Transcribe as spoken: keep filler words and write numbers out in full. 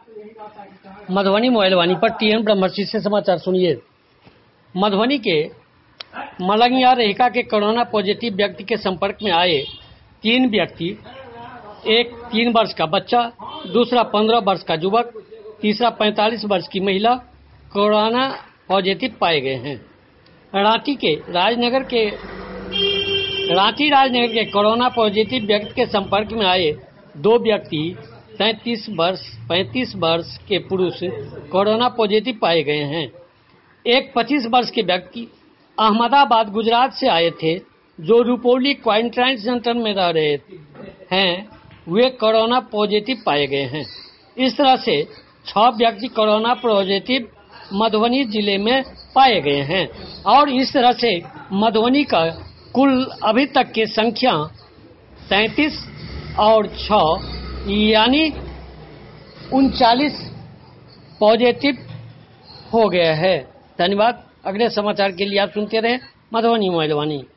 मधुबनी मोबाइलवानी पर टीएन ब्रह्मर्षि से समाचार सुनिए। मधुबनी के मलंगिया रेहिका के कोरोना पॉजिटिव व्यक्ति के संपर्क में आए तीन व्यक्ति, एक तीन वर्ष का बच्चा, दूसरा पंद्रह वर्ष का युवक, तीसरा पैंतालीस वर्ष की महिला कोरोना पॉजिटिव पाए गए हैं। रांची के राजनगर के रांची राजनगर के कोरोना पॉजिटिव व्यक्ति के संपर्क में आए दो व्यक्ति तैंतीस वर्ष पैंतीस वर्ष के पुरुष कोरोना पॉजिटिव पाए गए हैं। एक पच्चीस वर्ष के व्यक्ति अहमदाबाद गुजरात से आए थे, जो रुपौली क्वारंटाइन सेंटर में रह रहे हैं, वे कोरोना पॉजिटिव पाए गए हैं। इस तरह से छह व्यक्ति कोरोना पॉजिटिव मधुबनी जिले में पाए गए हैं और इस तरह से मधुबनी का कुल अभी तक की संख्या तैंतीस और छह यानी उनचालीस पॉजिटिव हो गया है। धन्यवाद। अगले समाचार के लिए आप सुनते रहें मधुबनी मोबाइलवानी।